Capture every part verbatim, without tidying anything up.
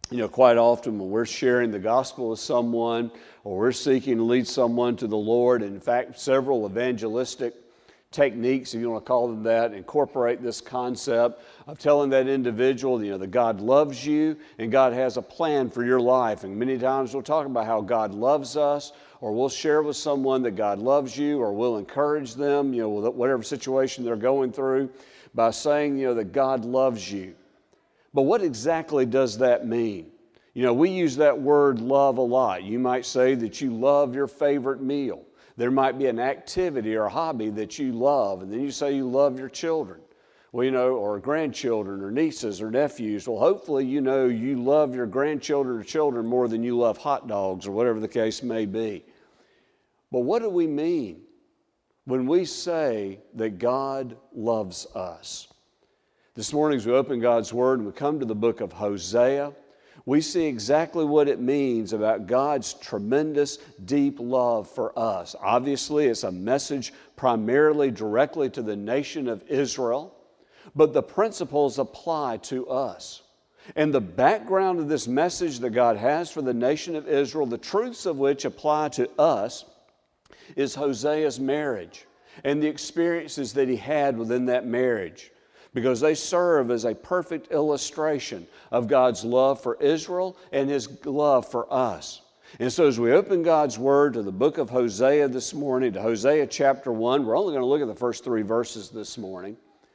You know, quite often when we're sharing the gospel with someone or we're seeking to lead someone to the Lord, and in fact, several evangelistic techniques, if you want to call them that, incorporate this concept of telling that individual, you know, that God loves you and God has a plan for your life. And many times we'll talk about how God loves us, or we'll share with someone that God loves you, or we'll encourage them, you know, whatever situation they're going through, by saying, you know, that God loves you. But what exactly does that mean? You know, we use that word love a lot. You might say that you love your favorite meal. There might be an activity or a hobby that you love, and then you say you love your children, well, you know, or grandchildren or nieces or nephews. Well, hopefully you know you love your grandchildren or children more than you love hot dogs or whatever the case may be. But what do we mean when we say that God loves us? This morning as we open God's Word and we come to the book of Hosea, we see exactly what it means about God's tremendous, deep love for us. Obviously, it's a message primarily directly to the nation of Israel, but the principles apply to us. And the background of this message that God has for the nation of Israel, the truths of which apply to us, is Hosea's marriage and the experiences that he had within that marriage, because they serve as a perfect illustration of God's love for Israel and His love for us. And so as we open God's Word to the book of Hosea this morning, to Hosea chapter one, we're only going to look at the first three verses this morning,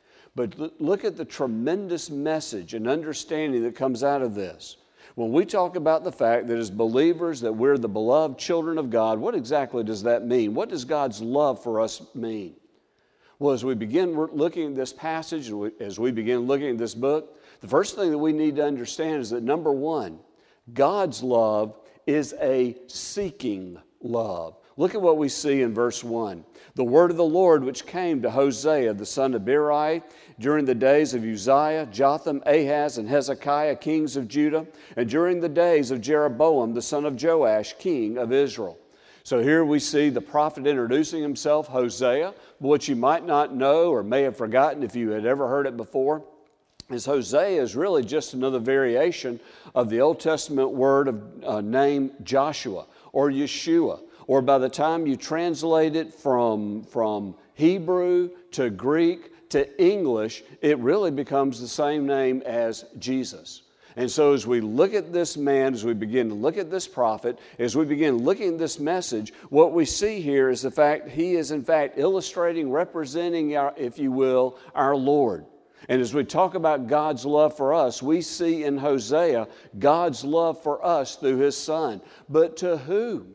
but look at the tremendous message and understanding that comes out of this. When we talk about the fact that as believers that we're the beloved children of God, what exactly does that mean? What does God's love for us mean? Well, as we begin looking at this passage, as we begin looking at this book, the first thing that we need to understand is that, number one, God's love is a seeking love. Look at what we see in verse one. The word of the Lord which came to Hosea, the son of Beeri, during the days of Uzziah, Jotham, Ahaz, and Hezekiah, kings of Judah, and during the days of Jeroboam, the son of Joash, king of Israel. So here we see the prophet introducing himself, Hosea. But what you might not know or may have forgotten if you had ever heard it before is Hosea is really just another variation of the Old Testament word of uh, name Joshua or Yeshua. Or by the time you translate it from, from Hebrew to Greek to English, it really becomes the same name as Jesus. And so as we look at this man, as we begin to look at this prophet, as we begin looking at this message, what we see here is the fact he is in fact illustrating, representing, our, if you will, our Lord. And as we talk about God's love for us, we see in Hosea God's love for us through His Son. But to whom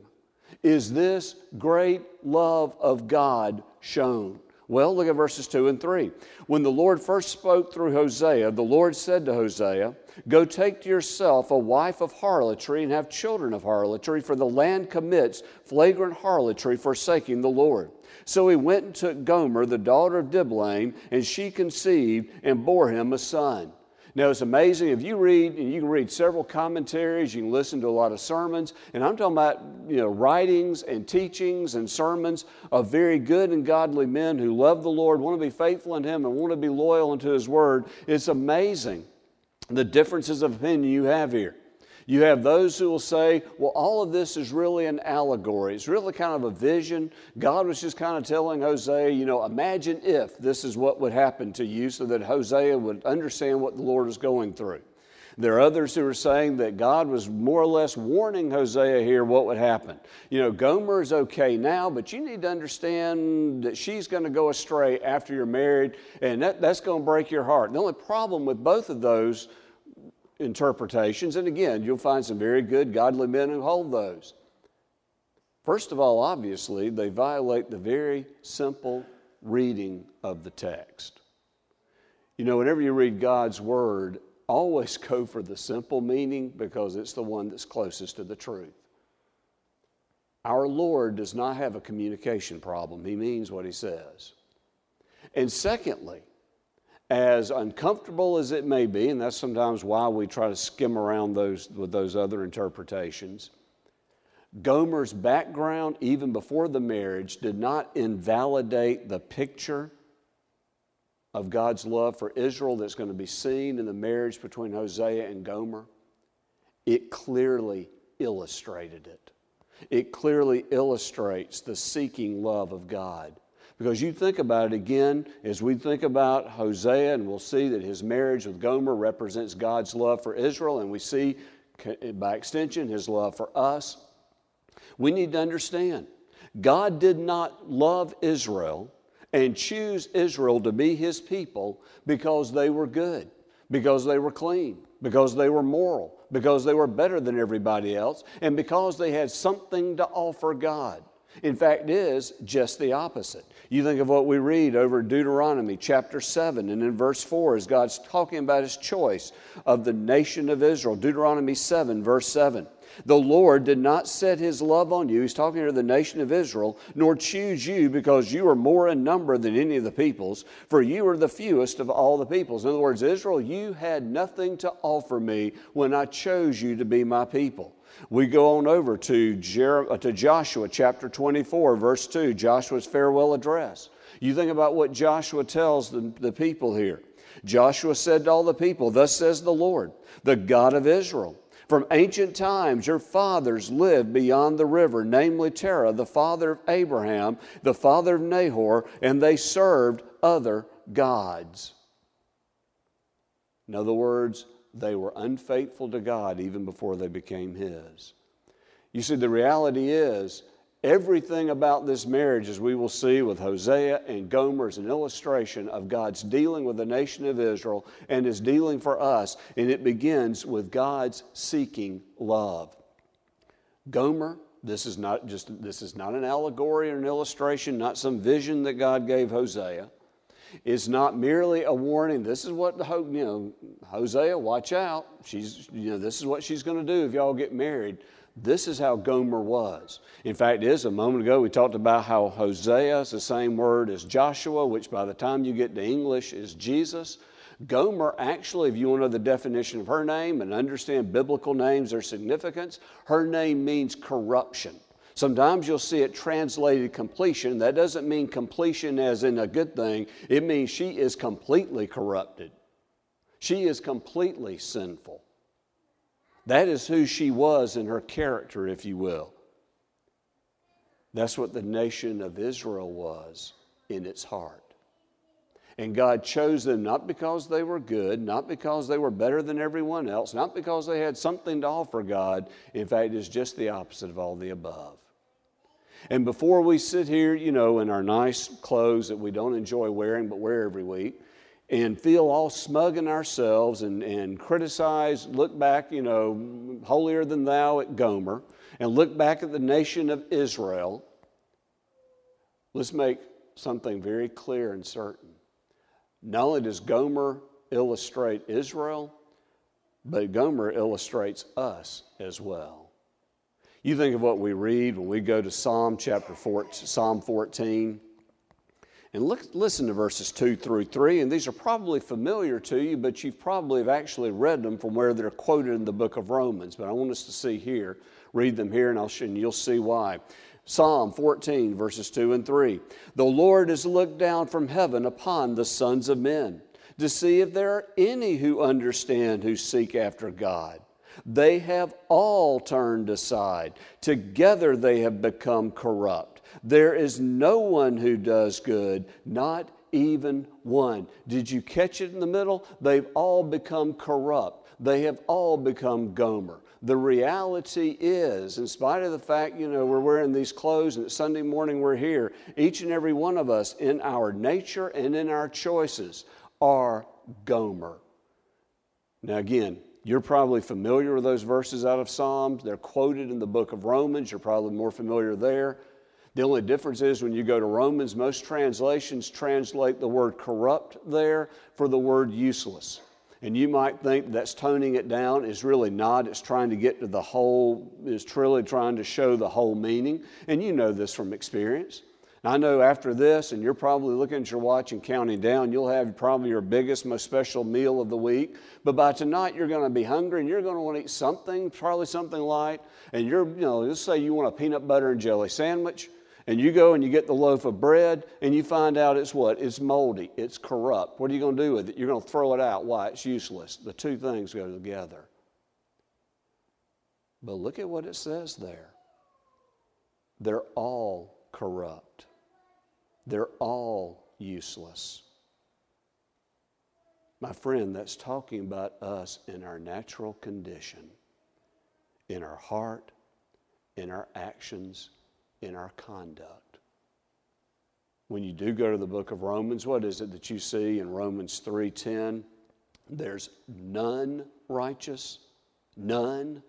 is this great love of God shown? Well, look at verses two and three. When the Lord first spoke through Hosea, the Lord said to Hosea, "Go take to yourself a wife of harlotry and have children of harlotry, for the land commits flagrant harlotry, forsaking the Lord." So he went and took Gomer, the daughter of Diblaim, and she conceived and bore him a son. Now, it's amazing. If you read, and you can read several commentaries, you can listen to a lot of sermons, and I'm talking about, you know, writings and teachings and sermons of very good and godly men who love the Lord, want to be faithful in Him, and want to be loyal unto His Word. It's amazing the differences of opinion you have here. You have those who will say, well, all of this is really an allegory. It's really kind of a vision. God was just kind of telling Hosea, you know, imagine if this is what would happen to you, so that Hosea would understand what the Lord is going through. There are others who are saying that God was more or less warning Hosea here what would happen. You know, Gomer is okay now, but you need to understand that she's going to go astray after you're married, and that, that's going to break your heart. The only problem with both of those interpretations, and again, you'll find some very good godly men who hold those. First of all, obviously, they violate the very simple reading of the text. You know, whenever you read God's Word, always go for the simple meaning, because it's the one that's closest to the truth. Our Lord does not have a communication problem. He means what He says. And secondly, as uncomfortable as it may be, and that's sometimes why we try to skim around those with those other interpretations, Gomer's background, even before the marriage, did not invalidate the picture of God's love for Israel that's going to be seen in the marriage between Hosea and Gomer. it clearly illustrated it. It clearly illustrates the seeking love of God. Because you think about it again, as we think about Hosea, and we'll see that his marriage with Gomer represents God's love for Israel, and we see, by extension, his love for us. We need to understand, God did not love Israel and choose Israel to be his people because they were good, because they were clean, because they were moral, because they were better than everybody else, and because they had something to offer God. In fact, it is just the opposite. You think of what we read over Deuteronomy chapter seven, and in verse four, as God's talking about his choice of the nation of Israel. Deuteronomy seven, verse seven. The Lord did not set his love on you, he's talking to the nation of Israel, nor choose you because you are more in number than any of the peoples, for you are the fewest of all the peoples. In other words, Israel, you had nothing to offer me when I chose you to be my people. We go on over to, Jer- to Joshua chapter twenty-four, verse two, Joshua's farewell address. You think about what Joshua tells the, the people here. Joshua said to all the people, "Thus says the Lord, the God of Israel, from ancient times your fathers lived beyond the river, namely Terah, the father of Abraham, the father of Nahor, and they served other gods." In other words, they were unfaithful to God even before they became his. You see, the reality is, everything about this marriage, as we will see with Hosea and Gomer, is an illustration of God's dealing with the nation of Israel and his dealing for us. And it begins with God's seeking love. Gomer, this is not just this is not an allegory or an illustration, not some vision that God gave Hosea. Is not merely a warning. This is what the you know Hosea, watch out. She's you know this is what she's going to do if y'all get married. This is how Gomer was. In fact, it is a moment ago we talked about how Hosea is the same word as Joshua, which by the time you get to English is Jesus. Gomer, actually, if you want to know the definition of her name and understand biblical names, their significance, her name means corruption. Sometimes you'll see it translated completion. That doesn't mean completion as in a good thing. It means she is completely corrupted. She is completely sinful. That is who she was in her character, if you will. That's what the nation of Israel was in its heart. And God chose them not because they were good, not because they were better than everyone else, not because they had something to offer God. In fact, it's just the opposite of all the above. And before we sit here, you know, in our nice clothes that we don't enjoy wearing but wear every week, and feel all smug in ourselves and, and criticize, look back, you know, holier than thou at Gomer, and look back at the nation of Israel, let's make something very clear and certain. Not only does Gomer illustrate Israel, but Gomer illustrates us as well. You think of what we read when we go to Psalm chapter four, Psalm fourteen, and look, listen to verses two through three, and these are probably familiar to you, but you probably have actually read them from where they're quoted in the book of Romans. But I want us to see here, read them here, and I'll show, and you'll see why. Psalm fourteen, verses two and three. The Lord has looked down from heaven upon the sons of men to see if there are any who understand, who seek after God. They have all turned aside. Together they have become corrupt. There is no one who does good, not even one. Did you catch it in the middle? They've all become corrupt. They have all become Gomer. The reality is, in spite of the fact, you know, we're wearing these clothes and Sunday morning we're here, each and every one of us in our nature and in our choices are Gomer. Now again, you're probably familiar with those verses out of Psalms. They're quoted in the book of Romans. You're probably more familiar there. The only difference is when you go to Romans, most translations translate the word corrupt there for the word useless. And you might think that's toning it down. It's really not. It's trying to get to the whole, it's truly trying to show the whole meaning. And you know this from experience. I know after this, and you're probably looking at your watch and counting down, you'll have probably your biggest, most special meal of the week. But by tonight, you're going to be hungry, and you're going to want to eat something, probably something light. And you're, you know, let's say you want a peanut butter and jelly sandwich, and you go and you get the loaf of bread, and you find out it's what? It's moldy. It's corrupt. What are you going to do with it? You're going to throw it out. Why? It's useless. The two things go together. But look at what it says there. They're all corrupt. They're all useless. My friend, that's talking about us in our natural condition, in our heart, in our actions, in our conduct. When you do go to the book of Romans, what is it that you see in Romans three ten? There's none righteous, none.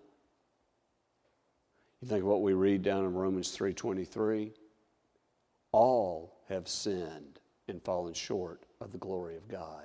You think of what we read down in Romans three twenty-three? All have sinned and fallen short of the glory of God.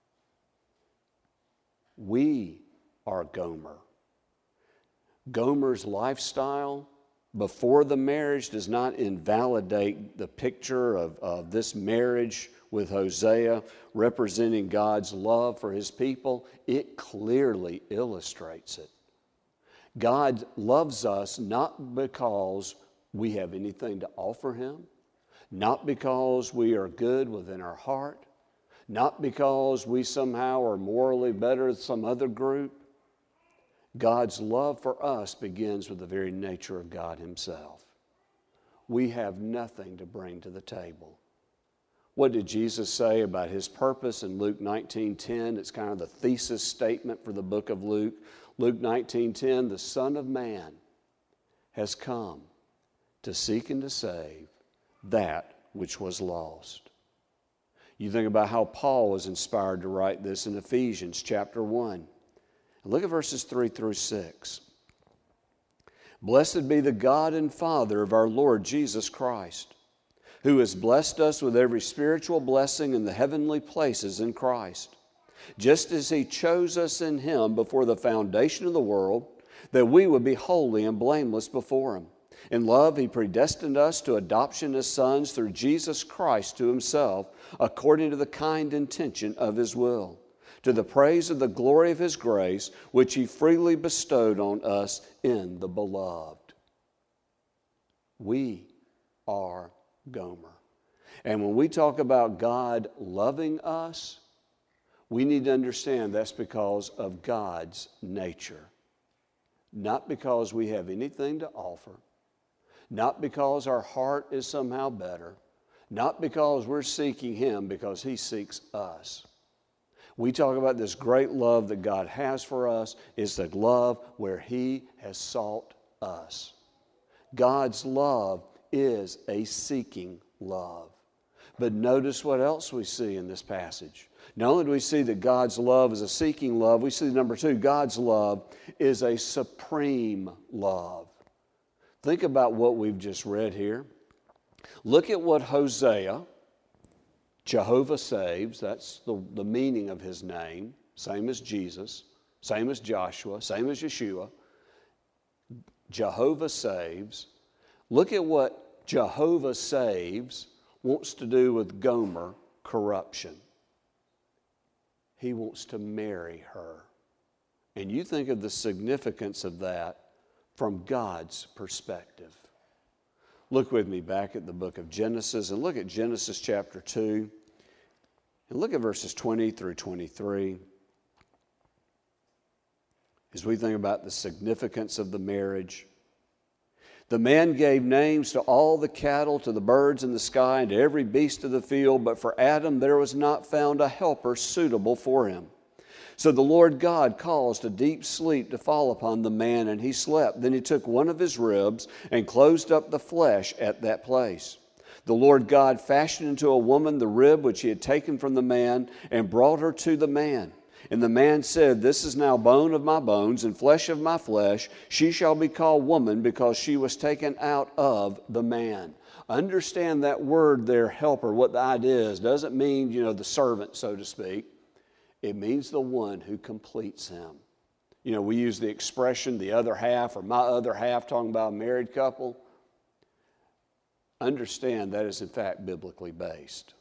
We are Gomer. Gomer's lifestyle before the marriage does not invalidate the picture of, of this marriage with Hosea representing God's love for his people. It clearly illustrates it. God loves us not because we have anything to offer him, not because we are good within our heart, not because we somehow are morally better than some other group. God's love for us begins with the very nature of God himself. We have nothing to bring to the table. What did Jesus say about his purpose in Luke nineteen ten? It's kind of the thesis statement for the book of Luke. Luke nineteen ten, the Son of Man has come to seek and to save that which was lost. You think about how Paul was inspired to write this in Ephesians chapter one. Look at verses three through six. Blessed be the God and Father of our Lord Jesus Christ, who has blessed us with every spiritual blessing in the heavenly places in Christ, just as he chose us in him before the foundation of the world, that we would be holy and blameless before him. In love, he predestined us to adoption as sons through Jesus Christ to himself, according to the kind intention of his will, to the praise of the glory of his grace, which he freely bestowed on us in the beloved. We are Gomer. And when we talk about God loving us, we need to understand that's because of God's nature. Not because we have anything to offer, not because our heart is somehow better, not because we're seeking him, because he seeks us. We talk about this great love that God has for us is the love where he has sought us. God's love is a seeking love. But notice what else we see in this passage. Not only do we see that God's love is a seeking love, we see number two, God's love is a supreme love. Think about what we've just read here. Look at what Hosea, Jehovah saves, that's the, the meaning of his name, same as Jesus, same as Joshua, same as Yeshua. Jehovah saves. Look at what Jehovah saves wants to do with Gomer, corruption. He wants to marry her. And you think of the significance of that from God's perspective. Look with me back at the book of Genesis and look at Genesis chapter two and look at verses twenty through twenty-three. As we think about the significance of the marriage, the man gave names to all the cattle, to the birds in the sky, and to every beast of the field, but for Adam there was not found a helper suitable for him. So the Lord God caused a deep sleep to fall upon the man, and he slept. Then he took one of his ribs and closed up the flesh at that place. The Lord God fashioned into a woman the rib which he had taken from the man and brought her to the man. And the man said, This is now bone of my bones and flesh of my flesh. She shall be called woman because she was taken out of the man. Understand that word there, helper, what the idea is. Doesn't mean, you know, the servant, so to speak. It means the one who completes him. You know, we use the expression, the other half, or my other half, talking about a married couple. Understand that is in fact biblically based.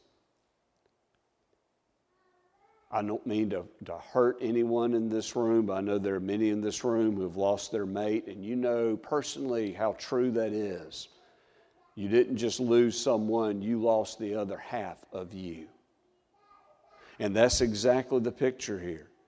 I don't mean to, to hurt anyone in this room, but I know there are many in this room who have lost their mate, and you know personally how true that is. You didn't just lose someone, you lost the other half of you. And that's exactly the picture here.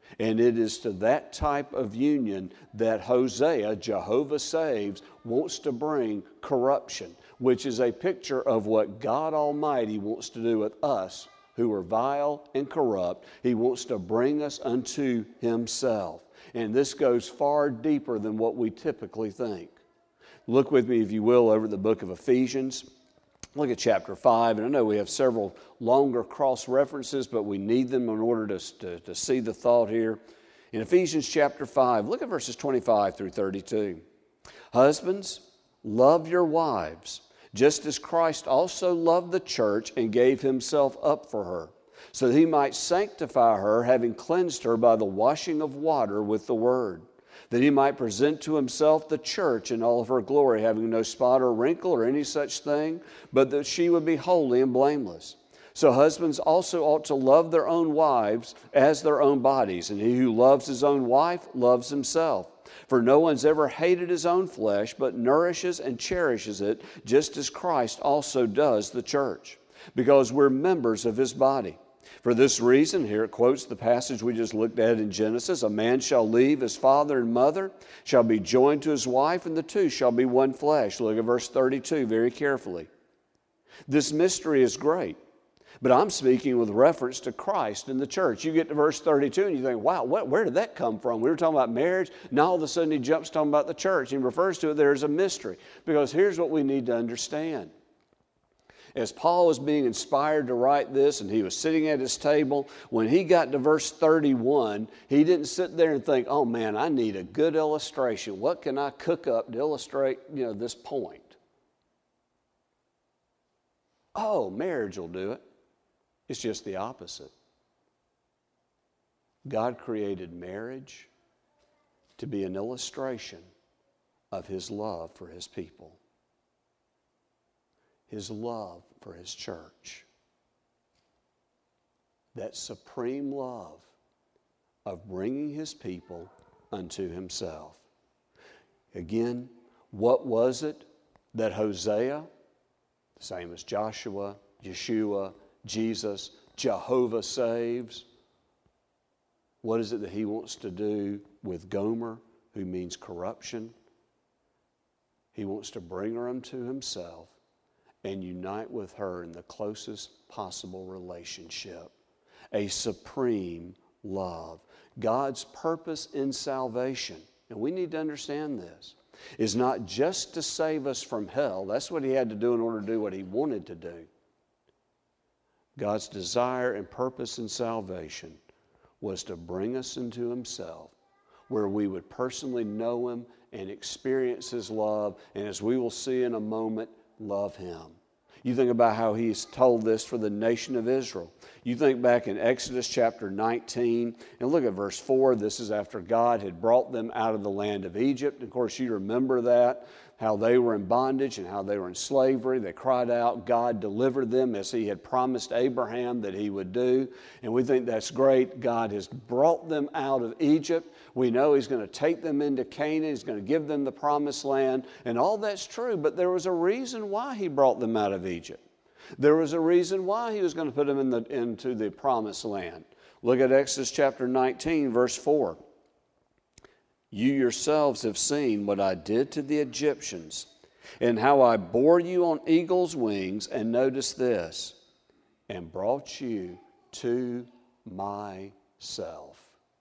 And it is to that type of union that Hosea, Jehovah Saves, wants to bring corruption, which is a picture of what God Almighty wants to do with us who are vile and corrupt. He wants to bring us unto Himself. And this goes far deeper than what we typically think. Look with me, if you will, over the book of Ephesians. Look at chapter five, and I know we have several longer cross references, but we need them in order to, to, to see the thought here. In Ephesians chapter five, look at verses twenty-five through thirty-two. Husbands, love your wives, just as Christ also loved the church and gave Himself up for her, so that He might sanctify her, having cleansed her by the washing of water with the word, that He might present to Himself the church in all of her glory, having no spot or wrinkle or any such thing, but that she would be holy and blameless. So husbands also ought to love their own wives as their own bodies, and he who loves his own wife loves himself. For no one's ever hated his own flesh, but nourishes and cherishes it, just as Christ also does the church, because we're members of His body. For this reason, here it quotes the passage we just looked at in Genesis, a man shall leave his father and mother, shall be joined to his wife, and the two shall be one flesh. Look at verse thirty-two very carefully. This mystery is great, but I'm speaking with reference to Christ and the church. You get to verse thirty-two and you think, wow, what, where did that come from? We were talking about marriage. Now all of a sudden he jumps talking about the church. He refers to it there as a mystery, because here's what we need to understand. As Paul was being inspired to write this and he was sitting at his table, when he got to verse thirty-one, he didn't sit there and think, oh man, I need a good illustration. What can I cook up to illustrate, you know, this point? Oh, marriage will do it. It's just the opposite. God created marriage to be an illustration of His love for His people. His love for His church. That supreme love of bringing His people unto Himself. Again, what was it that Hosea, same as Joshua, Yeshua, Jesus, Jehovah Saves, what is it that He wants to do with Gomer, who means corruption? He wants to bring her unto Himself and unite with her in the closest possible relationship. A supreme love. God's purpose in salvation, and we need to understand this, is not just to save us from hell. That's what He had to do in order to do what He wanted to do. God's desire and purpose in salvation was to bring us into Himself, where we would personally know Him and experience His love, and as we will see in a moment, love Him. You think about how He's told this for the nation of Israel. You think back in Exodus chapter nineteen, and look at verse four. This is after God had brought them out of the land of Egypt. Of course, you remember that, how they were in bondage and how they were in slavery. They cried out. God delivered them as He had promised Abraham that He would do. And we think that's great. God has brought them out of Egypt. We know He's going to take them into Canaan. He's going to give them the promised land. And all that's true, but there was a reason why He brought them out of Egypt. There was a reason why He was going to put them in the, into the promised land. Look at Exodus chapter nineteen, verse four. You yourselves have seen what I did to the Egyptians, and how I bore you on eagle's wings, and notice this, and brought you to myself.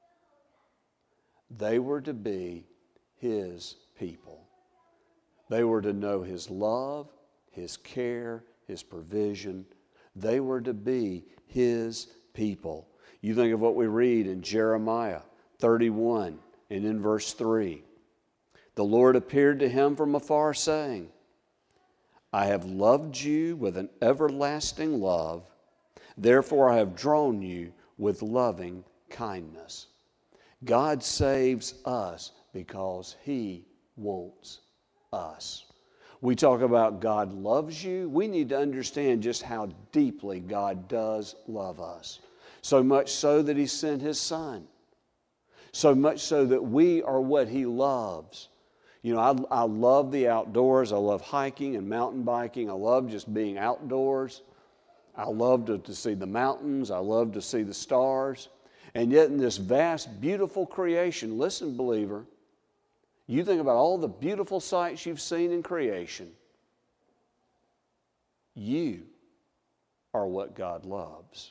They were to be His people. They were to know His love, His care, His provision. They were to be His people. You think of what we read in Jeremiah thirty-one and in verse three. The Lord appeared to him from afar, saying, I have loved you with an everlasting love. Therefore I have drawn you with loving kindness. God saves us because He wants us. We talk about God loves you. We need to understand just how deeply God does love us. So much so that He sent His Son. So much so that we are what He loves. You know, I, I love the outdoors. I love hiking and mountain biking. I love just being outdoors. I love to, to see the mountains. I love to see the stars. And yet in this vast, beautiful creation, listen, believer, you think about all the beautiful sights you've seen in creation. You are what God loves.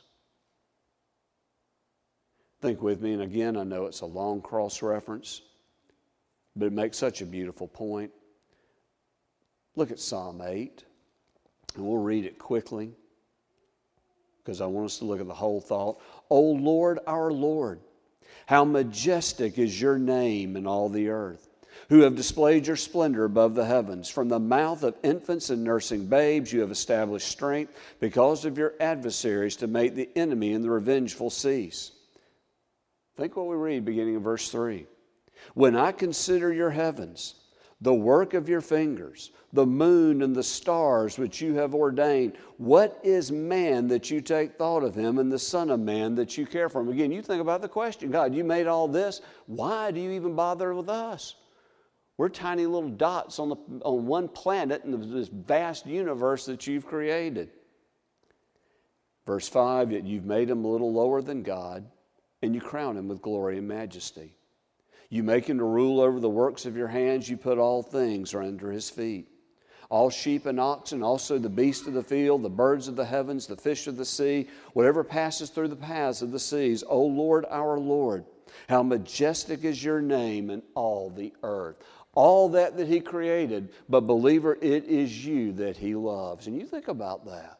Think with me, and again, I know it's a long cross reference, but it makes such a beautiful point. Look at Psalm eight, and we'll read it quickly because I want us to look at the whole thought. O Lord, our Lord, how majestic is your name in all the earth, who have displayed your splendor above the heavens. From the mouth of infants and nursing babes you have established strength because of your adversaries to make the enemy and the revengeful cease. Think what we read beginning in verse three. When I consider your heavens, the work of your fingers, the moon and the stars which you have ordained, what is man that you take thought of him, and the son of man that you care for him? Again, you think about the question, God, you made all this. Why do you even bother with us? We're tiny little dots on, the, on one planet in this vast universe that you've created. Verse five, yet you've made him a little lower than God, and you crown him with glory and majesty. You make him to rule over the works of your hands. You put all things under his feet. All sheep and oxen, also the beasts of the field, the birds of the heavens, the fish of the sea, whatever passes through the paths of the seas. O Lord, our Lord, how majestic is your name in all the earth. All that that he created, but believer, it is you that he loves. And you think about that.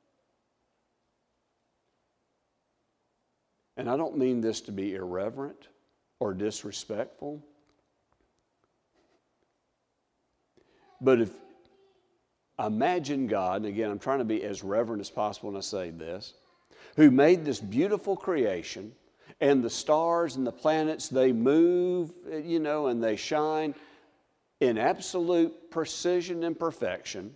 And I don't mean this to be irreverent or disrespectful. But if, imagine God, and again, I'm trying to be as reverent as possible when I say this, who made this beautiful creation, and the stars and the planets, they move, you know, and they shine in absolute precision and perfection,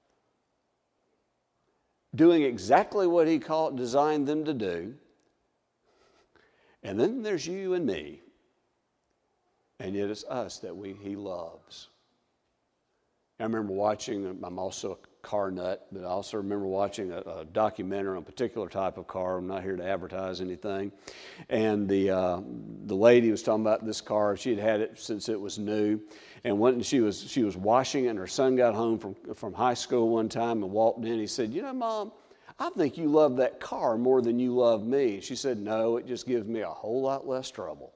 doing exactly what he called, designed them to do. And then there's you and me. And yet it's us that we he loves. I remember watching, I'm also a car nut, but I also remember watching a, a documentary on a particular type of car. I'm not here to advertise anything. And the uh, the lady was talking about this car. She had had it since it was new. And when she was she was washing it, and her son got home from, from high school one time and walked in. He said, you know, Mom, I think you love that car more than you love me. She said, no, it just gives me a whole lot less trouble.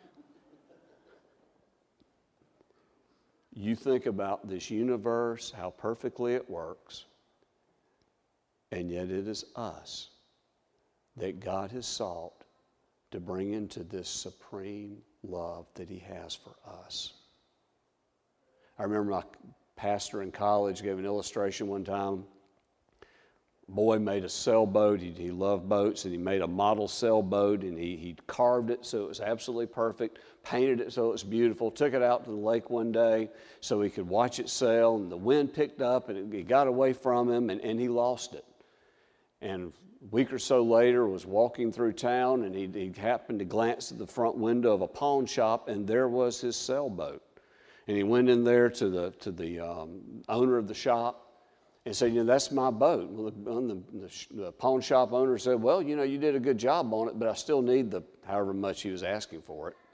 You think about this universe, how perfectly it works, and yet it is us that God has sought to bring into this supreme love that he has for us. I remember my pastor in college gave an illustration one time. A boy made a sailboat. He, he loved boats, and he made a model sailboat, and he, he carved it so it was absolutely perfect, painted it so it was beautiful, took it out to the lake one day so he could watch it sail, and the wind picked up, and it, it got away from him, and, and he lost it. And a week or so later was walking through town, and he, he happened to glance at the front window of a pawn shop, and there was his sailboat. And he went in there to the, to the um, owner of the shop, and said, you know, that's my boat. Well, the, the, the pawn shop owner said, well, you know, you did a good job on it, but I still need the however much he was asking for it.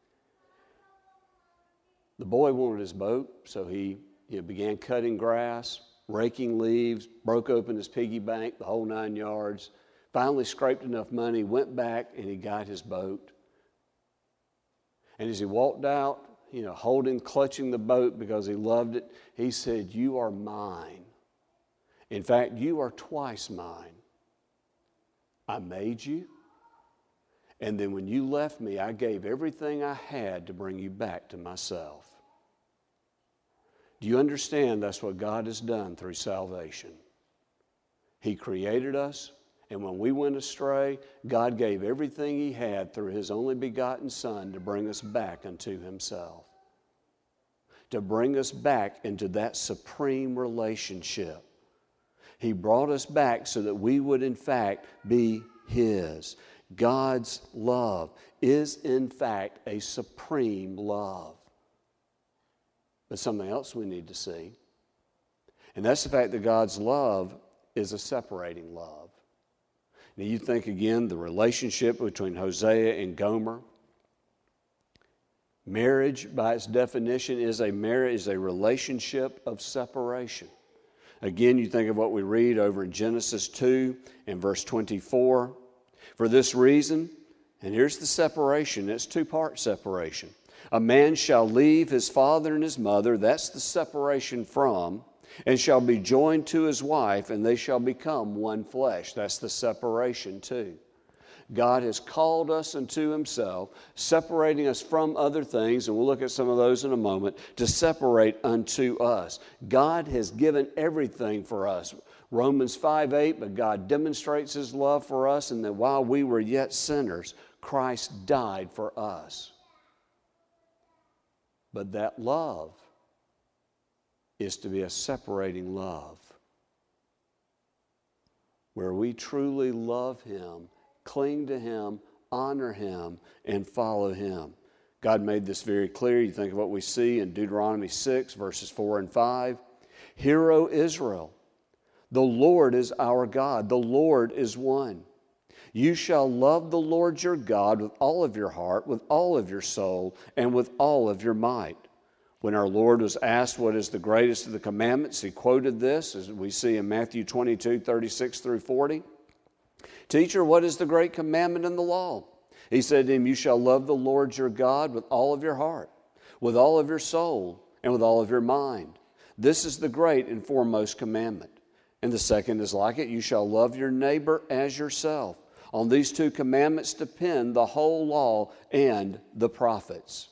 The boy wanted his boat, so he you know, began cutting grass, raking leaves, broke open his piggy bank, the whole nine yards, finally scraped enough money, went back, and he got his boat. And as he walked out, you know, holding, clutching the boat because he loved it, he said, you are mine. In fact, you are twice mine. I made you, and then when you left me, I gave everything I had to bring you back to myself. Do you understand that's what God has done through salvation? He created us, and when we went astray, God gave everything he had through his only begotten Son to bring us back unto himself, to bring us back into that supreme relationship. He brought us back so that we would in fact be his. God's love is in fact a supreme love. But something else we need to see, and that's the fact that God's love is a separating love. Now you think again the relationship between Hosea and Gomer. Marriage, by its definition, is a marriage is a relationship of separation. Again, you think of what we read over in Genesis two and verse twenty-four. For this reason, and here's the separation, it's two-part separation. A man shall leave his father and his mother, that's the separation from, and shall be joined to his wife, and they shall become one flesh. That's the separation too. God has called us unto Himself, separating us from other things, and we'll look at some of those in a moment, to separate unto us. God has given everything for us. Romans five eight, but God demonstrates His love for us, and that while we were yet sinners, Christ died for us. But that love is to be a separating love, where we truly love Him, cling to Him, honor Him, and follow Him. God made this very clear. You think of what we see in Deuteronomy six, verses four and five. Hear, O Israel, the Lord is our God. The Lord is one. You shall love the Lord your God with all of your heart, with all of your soul, and with all of your might. When our Lord was asked what is the greatest of the commandments, He quoted this, as we see in Matthew twenty-two, thirty-six through forty. Teacher, what is the great commandment in the law? He said to him, you shall love the Lord your God with all of your heart, with all of your soul, and with all of your mind. This is the great and foremost commandment. And the second is like it, you shall love your neighbor as yourself. On these two commandments depend the whole law and the prophets.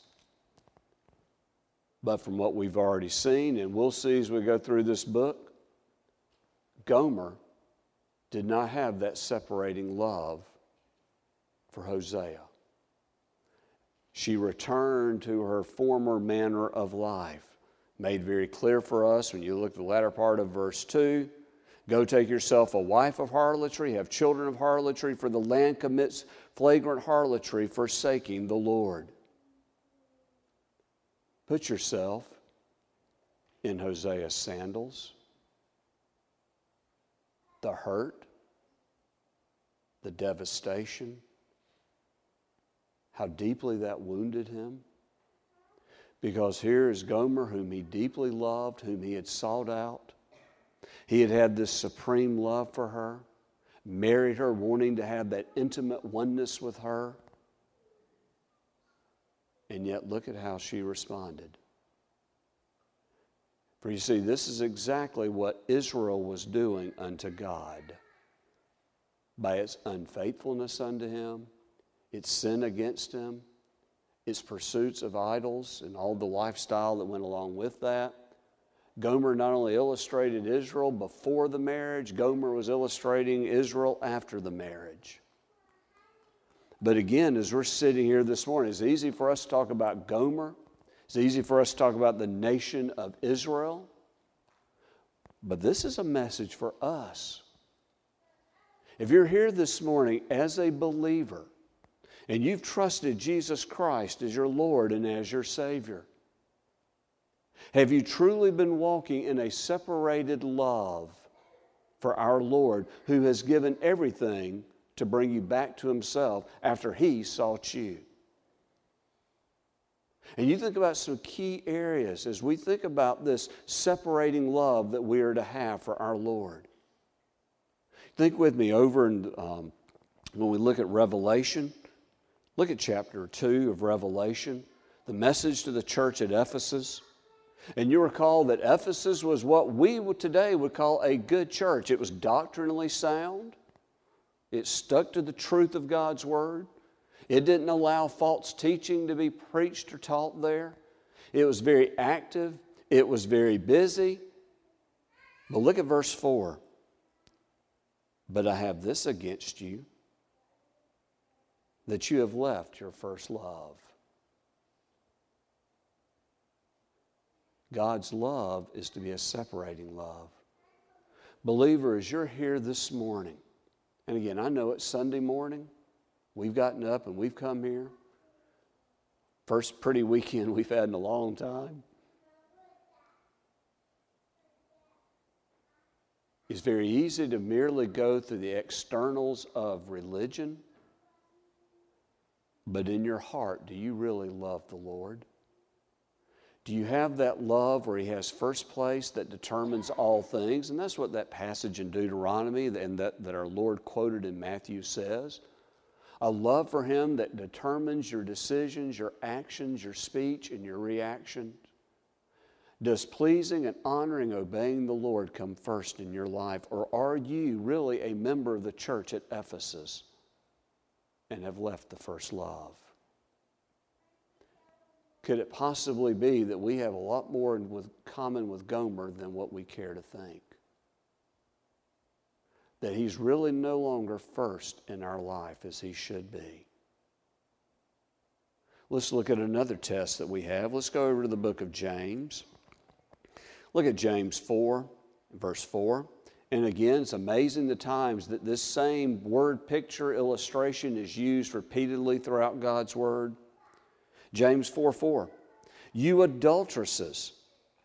But from what we've already seen, and we'll see as we go through this book, Gomer did not have that separating love for Hosea. She returned to her former manner of life, made very clear for us when you look at the latter part of verse two. Go take yourself a wife of harlotry, have children of harlotry, for the land commits flagrant harlotry, forsaking the Lord. Put yourself in Hosea's sandals. The hurt, the devastation, how deeply that wounded him. Because here is Gomer, whom he deeply loved, whom he had sought out. He had had this supreme love for her, married her, wanting to have that intimate oneness with her. And yet look at how she responded. For you see, this is exactly what Israel was doing unto God. By its unfaithfulness unto Him, its sin against Him, its pursuits of idols, and all the lifestyle that went along with that. Gomer not only illustrated Israel before the marriage, Gomer was illustrating Israel after the marriage. But again, as we're sitting here this morning, it's easy for us to talk about Gomer. It's easy for us to talk about the nation of Israel. But this is a message for us. If you're here this morning as a believer, and you've trusted Jesus Christ as your Lord and as your Savior, have you truly been walking in a separated love for our Lord, who has given everything to bring you back to Himself after He sought you? And you think about some key areas as we think about this separating love that we are to have for our Lord. Think with me over in, um, when we look at Revelation. Look at chapter two of Revelation, the message to the church at Ephesus. And you recall that Ephesus was what we would today would call a good church. It was doctrinally sound. It stuck to the truth of God's Word. It didn't allow false teaching to be preached or taught there. It was very active. It was very busy. But look at verse four. But I have this against you, that you have left your first love. God's love is to be a separating love. Believer, as you're here this morning, and again, I know it's Sunday morning. We've gotten up and we've come here. First pretty weekend we've had in a long time. It's very easy to merely go through the externals of religion, but in your heart, do you really love the Lord? Do you have that love where He has first place that determines all things? And that's what that passage in Deuteronomy and that, that our Lord quoted in Matthew says. A love for Him that determines your decisions, your actions, your speech, and your reactions. Does pleasing and honoring, obeying the Lord come first in your life? Or are you really a member of the church at Ephesus and have left the first love? Could it possibly be that we have a lot more in with, common with Gomer than what we care to think? That he's really no longer first in our life as he should be. Let's look at another test that we have. Let's go over to the book of James. Look at James four, verse four. And again, it's amazing the times that this same word picture illustration is used repeatedly throughout God's Word. James four four, you adulteresses,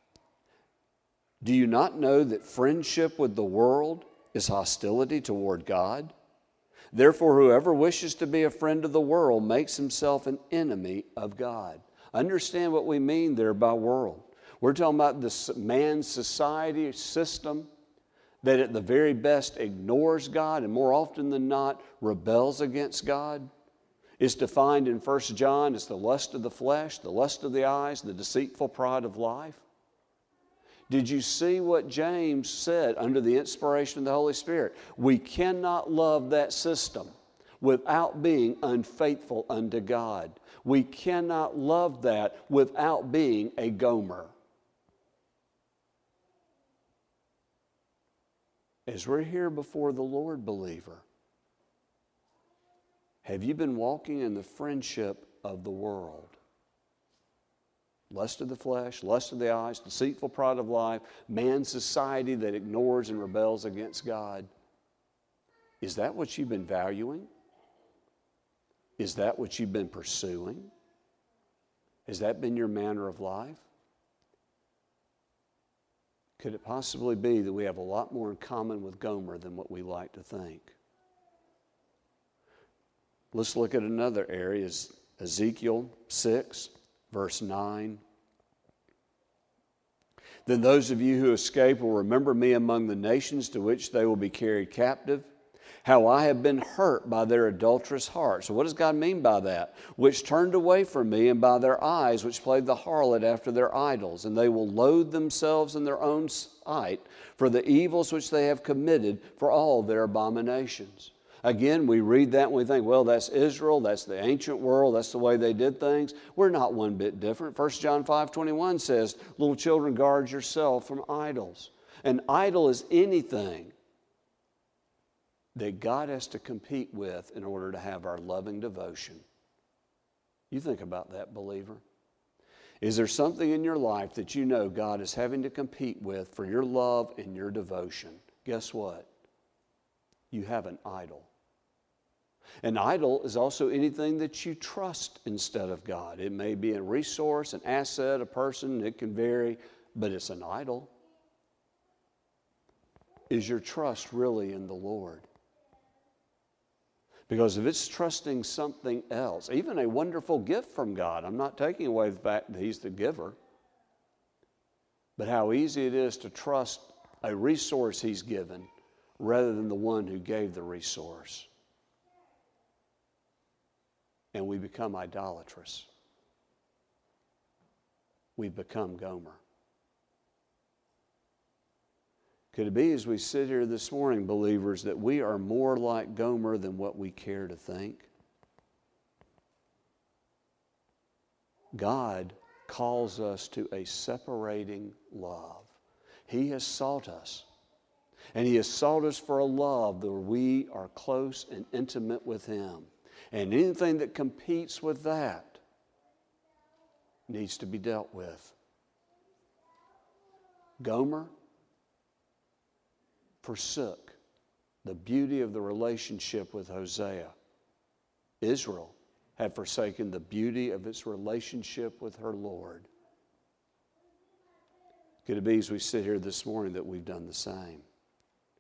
do you not know that friendship with the world is hostility toward God? Therefore, whoever wishes to be a friend of the world makes himself an enemy of God. Understand what we mean there by world. We're talking about this man's society system that at the very best ignores God and more often than not rebels against God. Is defined in First John as the lust of the flesh, the lust of the eyes, the deceitful pride of life. Did you see what James said under the inspiration of the Holy Spirit? We cannot love that system without being unfaithful unto God. We cannot love that without being a Gomer. As we're here before the Lord, believer, have you been walking in the friendship of the world? Lust of the flesh, lust of the eyes, deceitful pride of life, man's society that ignores and rebels against God. Is that what you've been valuing? Is that what you've been pursuing? Has that been your manner of life? Could it possibly be that we have a lot more in common with Gomer than what we like to think? Let's look at another area, Ezekiel six, verse nine. Then those of you who escape will remember me among the nations to which they will be carried captive, how I have been hurt by their adulterous heart. So what does God mean by that? Which turned away from me, and by their eyes which played the harlot after their idols. And they will loathe themselves in their own sight for the evils which they have committed, for all their abominations. Again, we read that and we think, well, that's Israel, that's the ancient world, that's the way they did things. We're not one bit different. First John five twenty-one says, little children, guard yourself from idols. An idol is anything that God has to compete with in order to have our loving devotion. You think about that, believer. Is there something in your life that you know God is having to compete with for your love and your devotion? Guess what? You have an idol. An idol is also anything that you trust instead of God. It may be a resource, an asset, a person, it can vary, but it's an idol. Is your trust really in the Lord? Because if it's trusting something else, even a wonderful gift from God, I'm not taking away the fact that He's the giver, but how easy it is to trust a resource He's given rather than the one who gave the resource. And we become idolatrous. We become Gomer. Could it be as we sit here this morning, believers, that we are more like Gomer than what we care to think? God calls us to a separating love. He has sought us. And He has sought us for a love where we are close and intimate with Him. And anything that competes with that needs to be dealt with. Gomer forsook the beauty of the relationship with Hosea. Israel had forsaken the beauty of its relationship with her Lord. Could it be as we sit here this morning that we've done the same?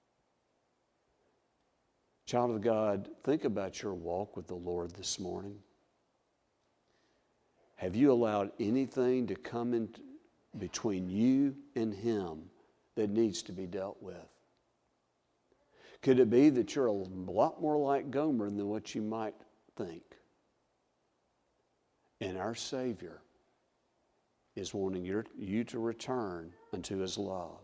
Child of God, think about your walk with the Lord this morning. Have you allowed anything to come in between you and Him that needs to be dealt with? Could it be that you're a lot more like Gomer than what you might think? And our Savior is wanting your, you to return unto His love.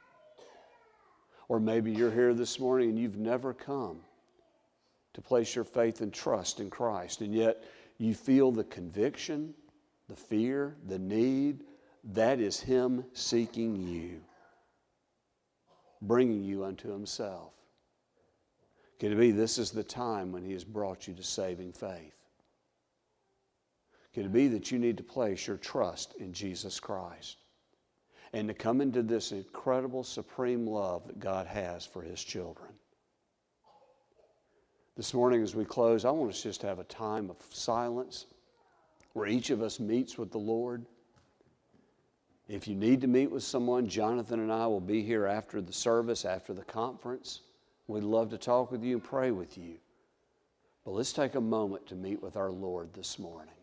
Or maybe you're here this morning and you've never come to place your faith and trust in Christ, and yet you feel the conviction, the fear, the need. That is Him seeking you, bringing you unto Himself. Could it be this is the time when He has brought you to saving faith? Could it be that you need to place your trust in Jesus Christ and to come into this incredible, supreme love that God has for His children? This morning as we close, I want us just to have a time of silence where each of us meets with the Lord. If you need to meet with someone, Jonathan and I will be here after the service, after the conference. We'd love to talk with you and pray with you. But let's take a moment to meet with our Lord this morning.